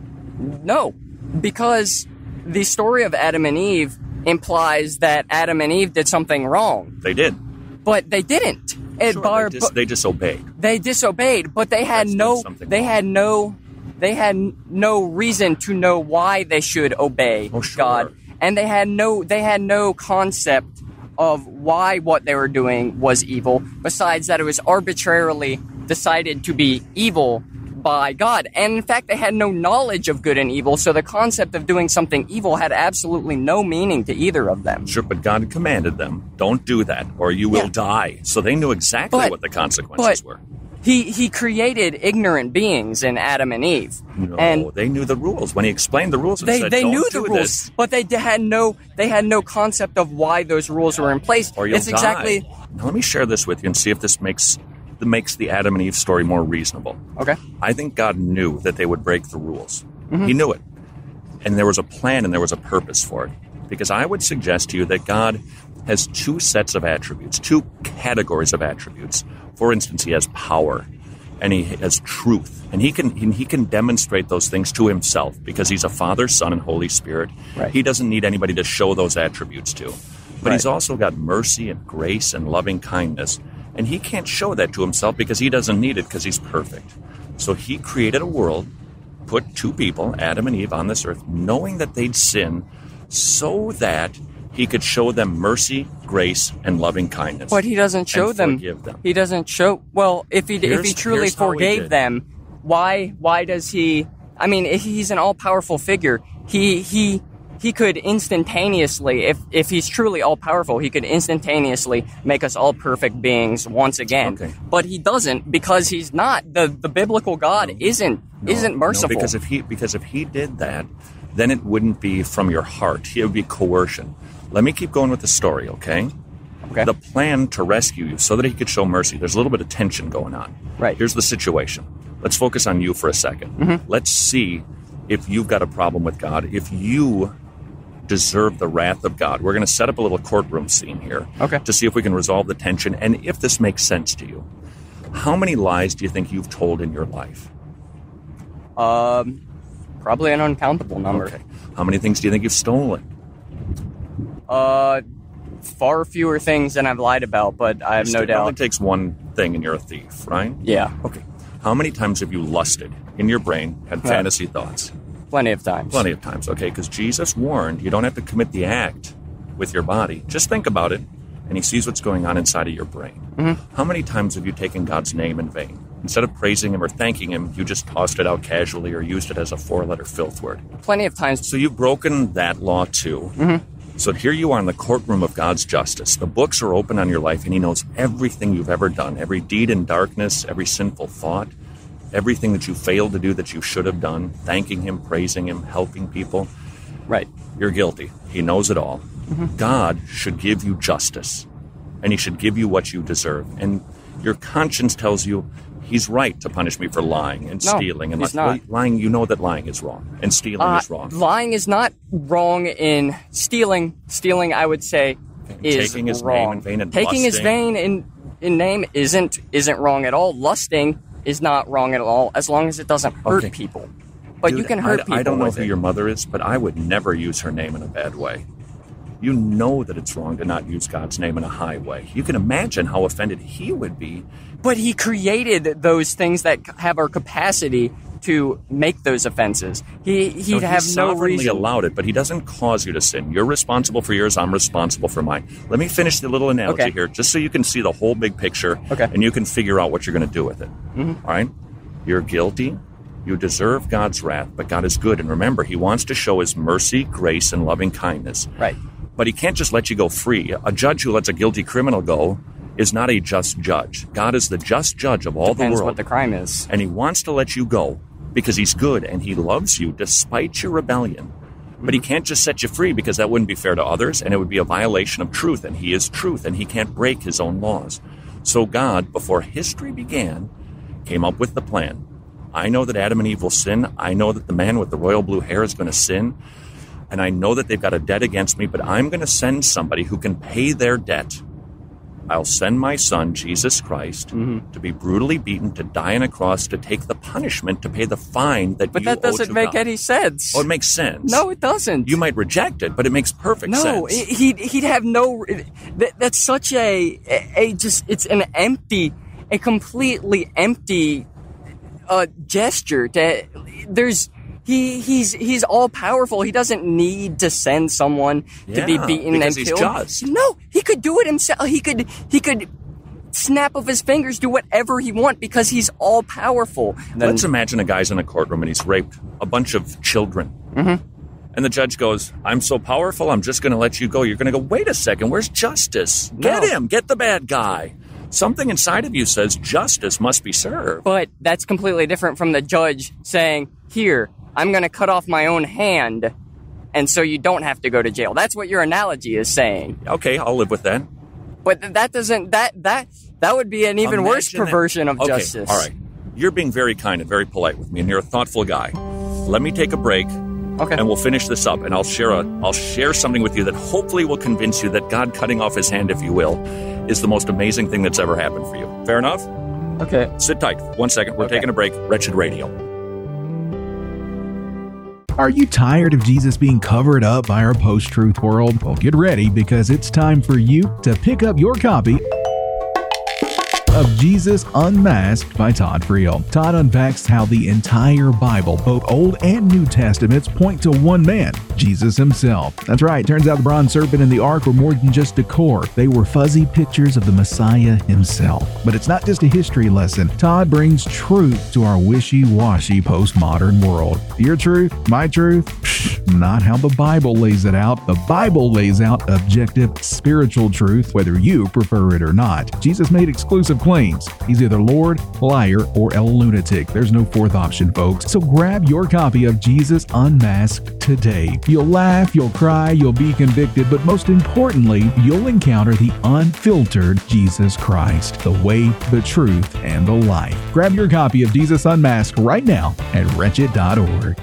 No, because the story of Adam and Eve implies that Adam and Eve did something wrong, They did. but they didn't. It Sure, bar- they, dis- they disobeyed. they disobeyed, but they had That's no. something They wrong. had no. They had no reason to know why they should obey Oh, sure. God, and they had no. They had no concept of why what they were doing was evil. Besides that, it was arbitrarily decided to be evil by God. And in fact, they had no knowledge of good and evil, so the concept of doing something evil had absolutely no meaning to either of them. Sure, but God commanded them, don't do that or you will Yeah. die. So they knew exactly But- what the consequences but- were. He he created ignorant beings in Adam and Eve. No, and they knew the rules. When he explained the rules, and they said, they Don't knew the do rules, this, but they d- had no they had no concept of why those rules were in place. or you'll it's exactly die. Now, let me share this with you and see if this makes makes the Adam and Eve story more reasonable. Okay. I think God knew that they would break the rules. Mm-hmm. He knew it. And there was a plan and there was a purpose for it. Because I would suggest to you that God has two sets of attributes, two categories of attributes. For instance, he has power and he has truth. And he can he can demonstrate those things to himself because he's a Father, Son, and Holy Spirit. Right. He doesn't need anybody to show those attributes to. But Right. he's also got mercy and grace and loving kindness. And he can't show that to himself because he doesn't need it because he's perfect. So he created a world, put two people, Adam and Eve, on this earth, knowing that they'd sin so that he could show them mercy, grace, and loving kindness. But he doesn't show and them. forgive them. He doesn't show. Well, if he if Here's- he truly here's how he forgave did. them, why why does he? I mean, if he's an all powerful figure. He he he could instantaneously, if if he's truly all powerful, he could instantaneously make us all perfect beings once again. Okay. But he doesn't because he's not. The the biblical God isn't No, isn't merciful. No, because if he because if he did that, then it wouldn't be from your heart. It would be coercion. Let me keep going with the story, okay? Okay. The plan to rescue you so that he could show mercy. There's a little bit of tension going on. Right. Here's the situation. Let's focus on you for a second. Mm-hmm. Let's see if you've got a problem with God, if you deserve the wrath of God. We're going to set up a little courtroom scene here Okay. to see if we can resolve the tension and if this makes sense to you. How many lies do you think you've told in your life? um, probably an uncountable number. Okay. How many things do you think you've stolen? Uh, far fewer things than I've lied about, but I have no It only doubt. takes one thing and you're a thief, right? Yeah, Okay. How many times have you lusted in your brain, had Yeah. fantasy thoughts? plenty of times. Plenty of times, okay? Because Jesus warned you don't have to commit the act with your body. Just think about it, and he sees what's going on inside of your brain. Mm-hmm. How many times have you taken God's name in vain? Instead of praising him or thanking him, you just tossed it out casually or used it as a four-letter filth word. Plenty of times. So you've broken that law too. Mm-hmm. So here you are in the courtroom of God's justice. The books are open on your life, and he knows everything you've ever done, every deed in darkness, every sinful thought, everything that you failed to do that you should have done, thanking him, praising him, helping people. Right. You're guilty. He knows it all. Mm-hmm. God should give you justice, and he should give you what you deserve. And your conscience tells you he's right to punish me for lying and No, stealing. And he's li- not. lying, you know that lying is wrong, and stealing Uh, is wrong. lying is not wrong in stealing. Stealing, I would say, is Taking his wrong. name in vain and Taking his lusting. vain in, in name isn't isn't wrong at all. Lusting is not wrong at all, as long as it doesn't hurt Okay. people. But you Dude, can hurt I, people I don't know with who it. your mother is, but I would never use her name in a bad way. You know that it's wrong to not use God's name in a high way. You can imagine how offended he would be. But he created those things that have our capacity to make those offenses. He he'd So have he no sovereignly reason. allowed it, but he doesn't cause you to sin. You're responsible for yours. I'm responsible for mine. Let me finish the little analogy Okay. here, just so you can see the whole big picture, Okay. and you can figure out what you're going to do with it. Mm-hmm. All right? You're guilty. You deserve God's wrath, but God is good. And remember, he wants to show his mercy, grace, and loving kindness. Right. But he can't just let you go free. A judge who lets a guilty criminal go is not a just judge. God is the just judge of all Depends the world. what the crime is. And he wants to let you go because he's good and he loves you despite your rebellion. But he can't just set you free because that wouldn't be fair to others and it would be a violation of truth. And he is truth and he can't break his own laws. So God, before history began, came up with the plan. I know that Adam and Eve will sin. I know that the man with the royal blue hair is going to sin. And I know that they've got a debt against me, but I'm going to send somebody who can pay their debt. I'll send my son, Jesus Christ, Mm-hmm. to be brutally beaten, to die on a cross, to take the punishment, to pay the fine that But you that owe doesn't to make God. any sense. Oh, it makes sense. No, it doesn't. You might reject it, but it makes perfect No, sense. it- he'd he'd have no. That, that's such a, a a just. It's an empty, a completely empty, uh, gesture. To there's he he's he's all powerful. He doesn't need to send someone to be Yeah, beaten because and he's killed. just. No, he could do it himself. He could he could snap of his fingers, do whatever he want because he's all powerful. Then, Let's imagine a guy's in a courtroom and he's raped a bunch of children. Mm-hmm. And the judge goes, I'm so powerful, I'm just going to let you go. You're going to go, wait a second, where's justice? Get No. him, get the bad guy. something inside of you says justice must be served. But that's completely different from the judge saying, here, I'm going to cut off my own hand, and so you don't have to go to jail. That's what your analogy is saying. Okay, I'll live with that. But that doesn't, that, that, that would be an even Imagine worse perversion that. of Okay, justice. all right. You're being very kind and very polite with me, and you're a thoughtful guy. Let me take a break. Okay. And we'll finish this up, and I'll share a, I'll share something with you that hopefully will convince you that God cutting off his hand, if you will, is the most amazing thing that's ever happened for you. Fair enough? Okay. Sit tight. One second. We're Okay. taking a break. Wretched Radio. Are you tired of Jesus being covered up by our post-truth world? Well, get ready, because it's time for you to pick up your copy of Jesus Unmasked by Todd Friel. Todd unpacks how the entire Bible, both Old and New Testaments, point to one man, Jesus himself. That's right, turns out the bronze serpent and the ark were more than just decor. They were fuzzy pictures of the Messiah himself. But it's not just a history lesson. Todd brings truth to our wishy-washy postmodern world. Your truth, my truth, psh, not how the Bible lays it out. The Bible lays out objective spiritual truth, whether you prefer it or not. Jesus made exclusive claims. He's either Lord, liar, or a lunatic. There's no fourth option, folks. So grab your copy of Jesus Unmasked today. You'll laugh, you'll cry, you'll be convicted, but most importantly, you'll encounter the unfiltered Jesus Christ, the way, the truth, and the life. Grab your copy of Jesus Unmasked right now at wretched dot org.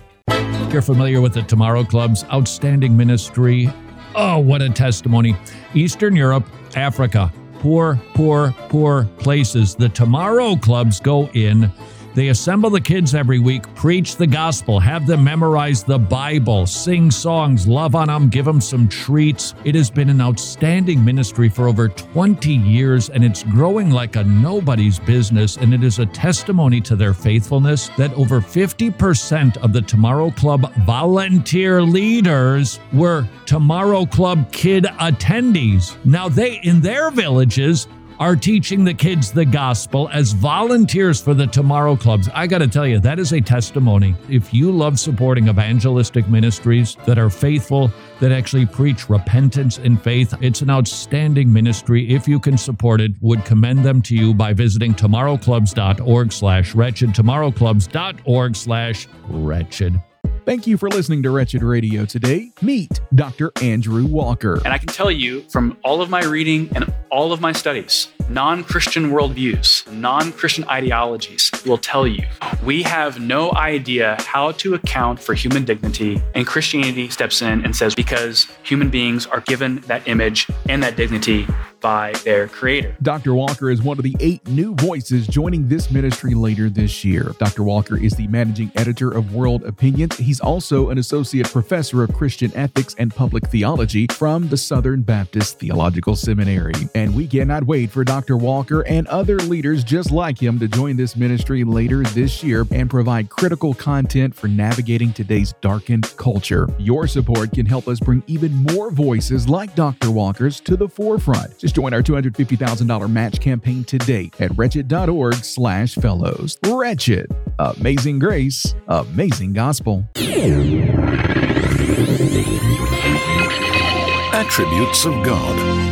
You're familiar with the Tomorrow Club's outstanding ministry. Oh, what a testimony. Eastern Europe, Africa. Poor, poor, poor places. The Tomorrow Clubs go in. They assemble the kids every week, preach the gospel, have them memorize the Bible, sing songs, love on them, give them some treats. It has been an outstanding ministry for over twenty years, and it's growing like a nobody's business, and it is a testimony to their faithfulness that over fifty percent of the Tomorrow Club volunteer leaders were Tomorrow Club kid attendees. Now they, in their villages, are teaching the kids the gospel as volunteers for the Tomorrow Clubs. I got to tell you, that is a testimony. If you love supporting evangelistic ministries that are faithful, that actually preach repentance and faith, it's an outstanding ministry. If you can support it, would commend them to you by visiting tomorrowclubs.org slash wretched, tomorrowclubs.org slash wretched. Thank you for listening to Wretched Radio today. Meet Doctor Andrew Walker. And I can tell you from all of my reading and all of my studies, non-Christian worldviews, non-Christian ideologies will tell you we have no idea how to account for human dignity, and Christianity steps in and says because human beings are given that image and that dignity by their creator. Doctor Walker is one of the eight new voices joining this ministry later this year. Doctor Walker is the managing editor of World Opinions. He's also an associate professor of Christian ethics and public theology from the Southern Baptist Theological Seminary. And we cannot wait for Doctor Walker and other leaders just like him to join this ministry later this year and provide critical content for navigating today's darkened culture. Your support can help us bring even more voices like Doctor Walker's to the forefront. Just join our two hundred fifty thousand dollars match campaign today at wretched.org slash fellows. Wretched. Amazing grace. Amazing gospel. Attributes of God.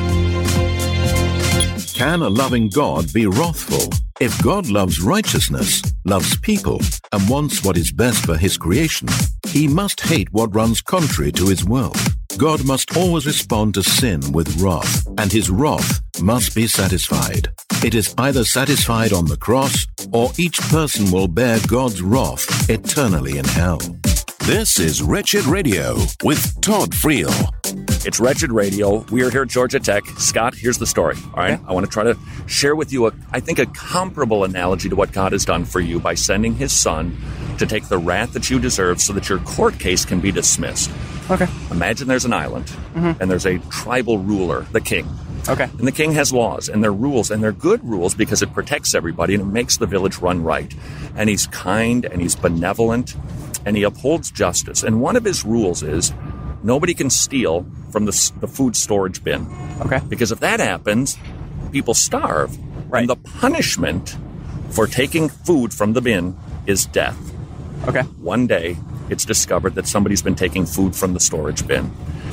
Can a loving God be wrathful? If God loves righteousness, loves people, and wants what is best for his creation, he must hate what runs contrary to his will. God must always respond to sin with wrath, and his wrath must be satisfied. It is either satisfied on the cross, or each person will bear God's wrath eternally in hell. This is Wretched Radio with Todd Friel. It's Wretched Radio. We are here at Georgia Tech. Scott, here's the story. All right. I want to try to share with you, a, I think, a comparable analogy to what God has done for you by sending his son to take the wrath that you deserve so that your court case can be dismissed. Okay. Imagine there's an island, mm-hmm. and there's a tribal ruler, the king. Okay. And the king has laws, and they're rules, and they're good rules because it protects everybody and it makes the village run right. And he's kind, and he's benevolent, and he upholds justice. And one of his rules is nobody can steal from the, the food storage bin. Okay. Because if that happens, people starve. Right. And the punishment for taking food from the bin is death. Okay. One day, it's discovered that somebody's been taking food from the storage bin.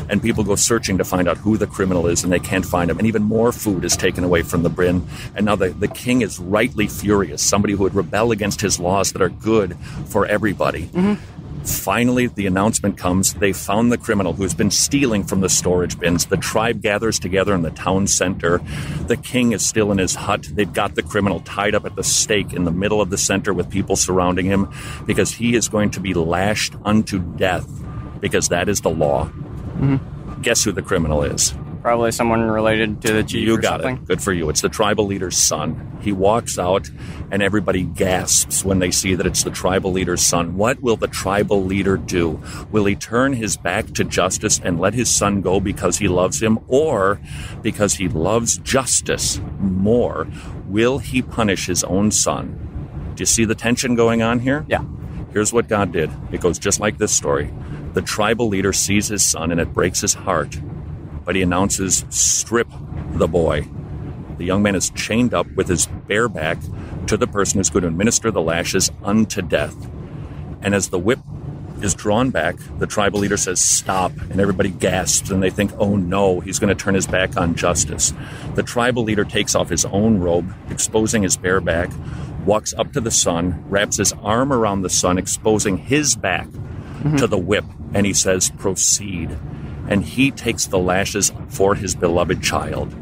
and people go searching to find out who the criminal is, and they can't find him. And even more food is taken away from the bin. And now the, the king is rightly furious, somebody who would rebel against his laws that are good for everybody. Mm-hmm. Finally, the announcement comes. They found the criminal who's been stealing from the storage bins. The tribe gathers together in the town center. The king is still in his hut. They've got the criminal tied up at the stake in the middle of the center with people surrounding him because he is going to be lashed unto death because that is the law. Mm-hmm. Guess who the criminal is? Probably someone related to the chief You or got something. it. Good for you. It's the tribal leader's son. He walks out, and everybody gasps when they see that it's the tribal leader's son. What will the tribal leader do? Will he turn his back to justice and let his son go because he loves him, or because he loves justice more, will he punish his own son? Do you see the tension going on here? Yeah. Here's what God did. It goes just like this story. The tribal leader sees his son, and it breaks his heart. But he announces, strip the boy. The young man is chained up with his bare back to the person who's going to administer the lashes unto death. And as the whip is drawn back, the tribal leader says, stop. And everybody gasps, and they think, oh no, he's going to turn his back on justice. The tribal leader takes off his own robe, exposing his bare back, walks up to the son, wraps his arm around the son, exposing his back mm-hmm. to the whip, and he says, proceed. And he takes the lashes for his beloved child.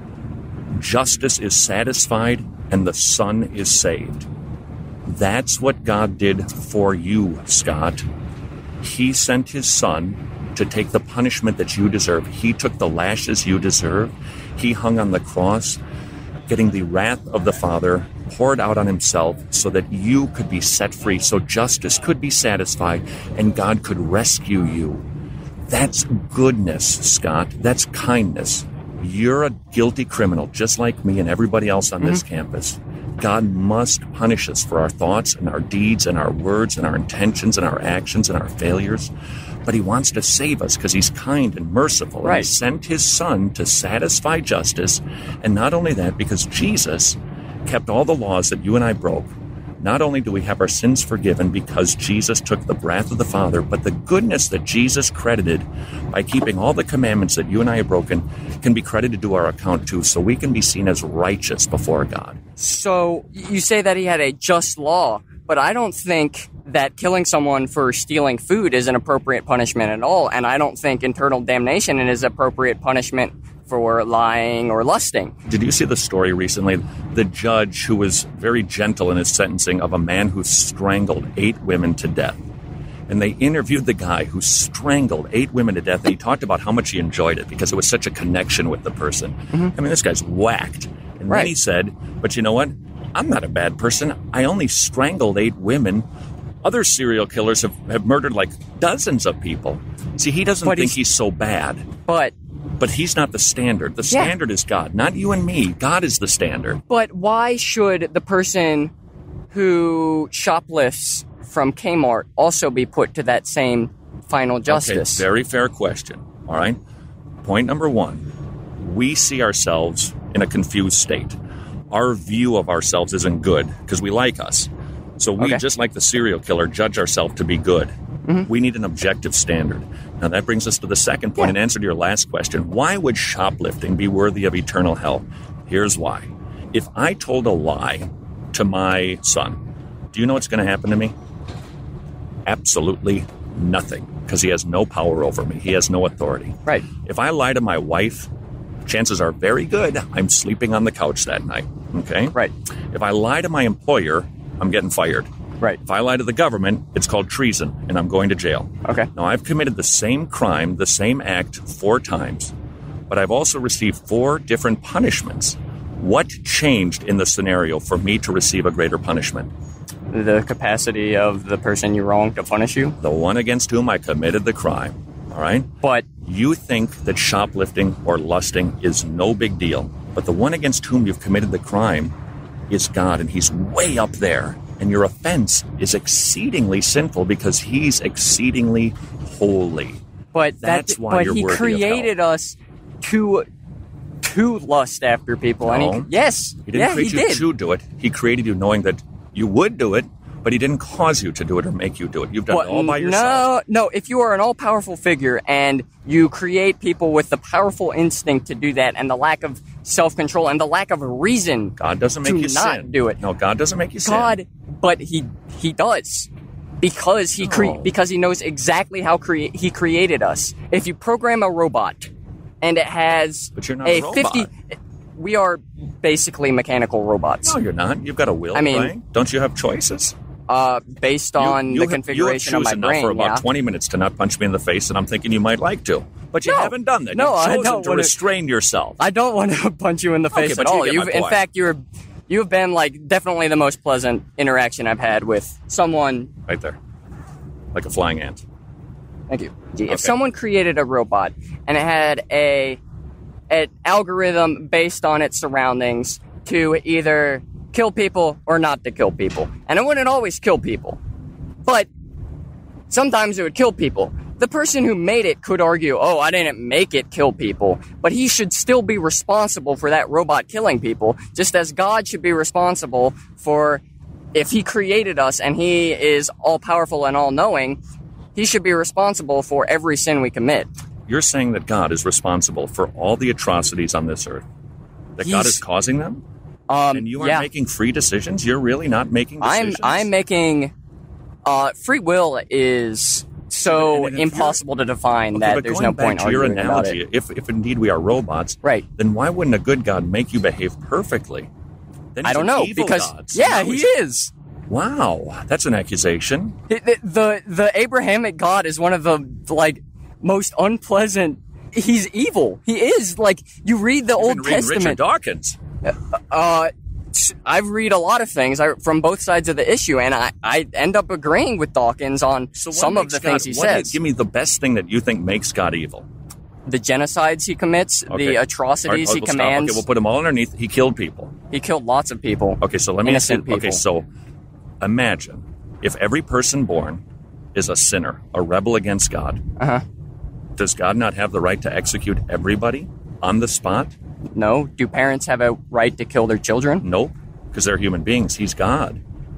Justice is satisfied, and the son is saved. That's what God did for you, Scott. He sent his son to take the punishment that you deserve. He took the lashes you deserve. He hung on the cross, getting the wrath of the Father poured out on himself so that you could be set free, so justice could be satisfied, and God could rescue you. That's goodness, Scott. That's kindness. You're a guilty criminal, just like me and everybody else on mm-hmm. this campus. God must punish us for our thoughts and our deeds and our words and our intentions and our actions and our failures. But he wants to save us because he's kind and merciful. Right. And he sent his son to satisfy justice. And not only that, because Jesus kept all the laws that you and I broke. Not only do we have our sins forgiven because Jesus took the wrath of the Father, but the goodness that Jesus credited by keeping all the commandments that you and I have broken can be credited to our account too, so we can be seen as righteous before God. So you say that he had a just law, but I don't think that killing someone for stealing food is an appropriate punishment at all, and I don't think eternal damnation is appropriate punishment for lying or lusting. Did you see the story recently? The judge who was very gentle in his sentencing of a man who strangled eight women to death. And they interviewed the guy who strangled eight women to death, and he talked about how much he enjoyed it because it was such a connection with the person. Mm-hmm. I mean, this guy's whacked. And right. then he said, but you know what? I'm not a bad person. I only strangled eight women. Other serial killers have, have murdered like dozens of people. See, he doesn't but think he's, he's so bad. But But he's not the standard. The standard yeah. is God, not you and me. God is the standard. But why should the person who shoplifts from Kmart also be put to that same final justice? Okay, very fair question. All right. Point number one, we see ourselves in a confused state. Our view of ourselves isn't good because we like us. So we, okay. just like the serial killer, judge ourselves to be good. Mm-hmm. We need an objective standard. Now, that brings us to the second point. Yeah. In answer to your last question, why would shoplifting be worthy of eternal hell? Here's why. If I told a lie to my son, do you know what's going to happen to me? Absolutely nothing, because he has no power over me. He has no authority. Right. If I lie to my wife, chances are very good I'm sleeping on the couch that night. Okay? Right. If I lie to my employer, I'm getting fired. Right. If I lie to the government, it's called treason, and I'm going to jail. Okay. Now, I've committed the same crime, the same act, four times, but I've also received four different punishments. What changed in the scenario for me to receive a greater punishment? The capacity of the person you wronged to punish you? The one against whom I committed the crime. All right? But you think that shoplifting or lusting is no big deal, but the one against whom you've committed the crime is God, and he's way up there. And your offense is exceedingly sinful because he's exceedingly holy. But that's that, why but you're he worthy created of hell. us to to lust after people. No, and he, yes, he didn't yeah, create he you did. to do it. He created you knowing that you would do it, But he didn't cause you to do it or make you do it. You've done Well, it all by yourself. No, no. If you are an all-powerful figure and you create people with the powerful instinct to do that and the lack of self-control and the lack of a reason God doesn't make to you not sin. do it. No, God doesn't make you sin. God, but he he does. Because he cre- No. because he knows exactly how crea- he created us. If you program a robot and it has But you're not a a robot. fifty we are basically mechanical robots. No, you're not. You've got a will, I mean- right? Don't you have choices? Uh, based on you, you the have, configuration you of have my enough brain, for about yeah. twenty minutes to not punch me in the face, and I'm thinking you might like to. But you No. haven't done that. No, You've I chosen don't to wanna- restrain yourself. I don't want to punch you in the Okay, face but at you all. get my You've, in point. fact, you're you've been like definitely the most pleasant interaction I've had with someone. Right there. Like a flying ant. Thank you. Okay. If someone created a robot and it had a an algorithm based on its surroundings to either kill people or not to kill people, and it wouldn't always kill people, but sometimes it would kill people. The person who made it could argue, oh, I didn't make it kill people, but he should still be responsible for that robot killing people, just as God should be responsible for, if he created us and he is all-powerful and all-knowing, he should be responsible for every sin we commit. You're saying that God is responsible for all the atrocities on this earth? That God He's- is causing them? Um, And you aren't yeah. making free decisions? You're really not making I'm decisions? I'm making uh, free will is so And if you're- impossible to define Okay, that but there's going no back point to your arguing about analogy, it. if, if indeed we are robots, Right. then why wouldn't a good God make you behave perfectly? Then I he's don't an know evil because God. So yeah, now he he's- is. Wow, that's an accusation. The, the the Abrahamic God is one of the like most unpleasant. He's evil. He is like you read the You've Old been reading Richard Testament. Dawkins. Uh, I've read a lot of things I, from both sides of the issue, and I, I end up agreeing with Dawkins on So what some of makes the God- things he what says. is- give me the best thing that you think makes God evil. The genocides he commits, Okay. the atrocities All right, he we'll stop. commands. Okay, we'll put them all underneath. He killed people. He killed lots of people. Okay, so let me ask Innocent you. Okay, people. so imagine if every person born is a sinner, a rebel against God. Uh-huh. Does God not have the right to execute everybody on the spot? No. Do parents have a right to kill their children? Nope, because they're human beings. He's God.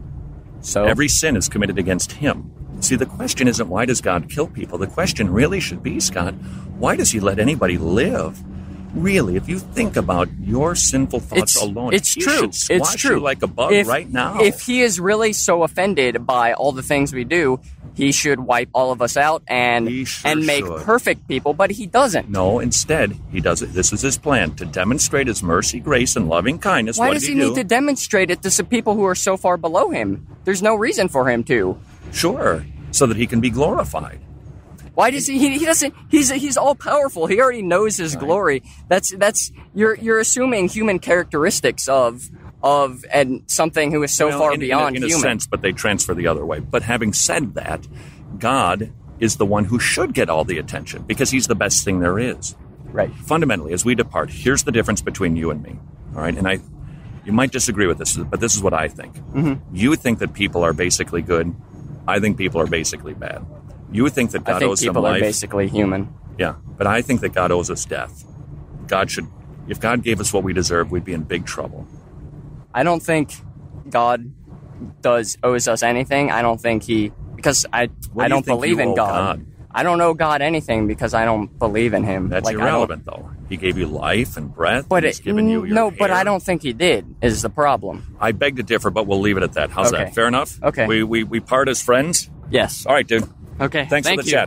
So Every sin is committed against him. See, the question isn't why does God kill people? The question really should be, Scott, why does he let anybody live? Really, if you think about your sinful thoughts it's, alone, it's he true. should squash It's true. you like a bug if, right now. If he is really so offended by all the things we do, he should wipe all of us out and He sure and make should. perfect people, but he doesn't. No, instead, he does it. This is his plan, to demonstrate his mercy, grace, and loving kindness. Why what does did he he need do? to demonstrate it to some people who are so far below him? There's no reason for him to. Sure, so that he can be glorified. Why does he? He, he doesn't. He's he's all powerful. He already knows his glory. That's that's you're you're assuming human characteristics of of and something who is so Well, far in, in a- beyond in a, human. sense, but they transfer the other way. But having said that, God is the one who should get all the attention because he's the best thing there is. Right. Fundamentally, as we depart, here's the difference between you and me. All right, and I, you might disagree with this, but this is what I think. Mm-hmm. You think that people are basically good. I think people are basically bad. You think that God I think owes them people are life. basically human. Yeah, but I think that God owes us death. God should, if God gave us what we deserve, we'd be in big trouble. I don't think God does owes us anything. I don't think he because I What I do you don't think believe you in owe God. God? I don't owe God anything because I don't believe in him. That's Like, I don't- irrelevant, though. He gave you life and breath. But and he's it, given you your no, but hair. I don't think he did. Is the problem? I beg to differ, but we'll leave it at that. How's Okay. that? Fair enough? Okay. We, we we part as friends? Yes. All right, dude. Okay. Thanks Thank for the you. chat.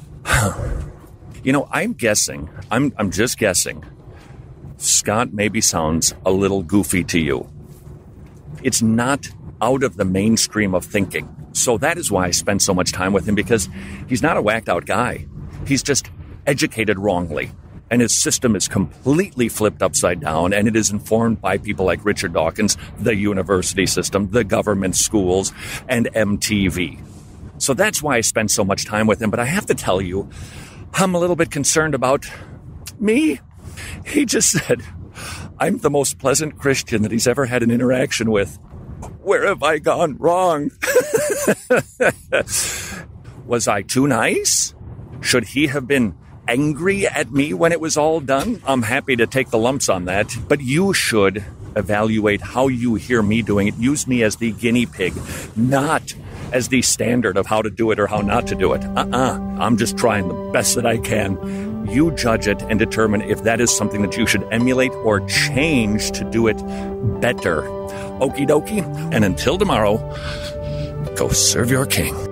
You know, I'm guessing, I'm I'm just guessing, Scott maybe sounds a little goofy to you. It's not out of the mainstream of thinking. So that is why I spend so much time with him, because he's not a whacked out guy. He's just educated wrongly. And his system is completely flipped upside down, and it is informed by people like Richard Dawkins, the university system, the government schools, and M T V. So that's why I spend so much time with him. But I have to tell you, I'm a little bit concerned about me. He just said, I'm the most pleasant Christian that he's ever had an interaction with. Where have I gone wrong? Was I too nice? Should he have been angry at me when it was all done? I'm happy to take the lumps on that. But you should evaluate how you hear me doing it. Use me as the guinea pig, not as the standard of how to do it or how not to do it. Uh-uh. I'm just trying the best that I can. You judge it and determine if that is something that you should emulate or change to do it better. Okie dokie. And until tomorrow, go serve your king.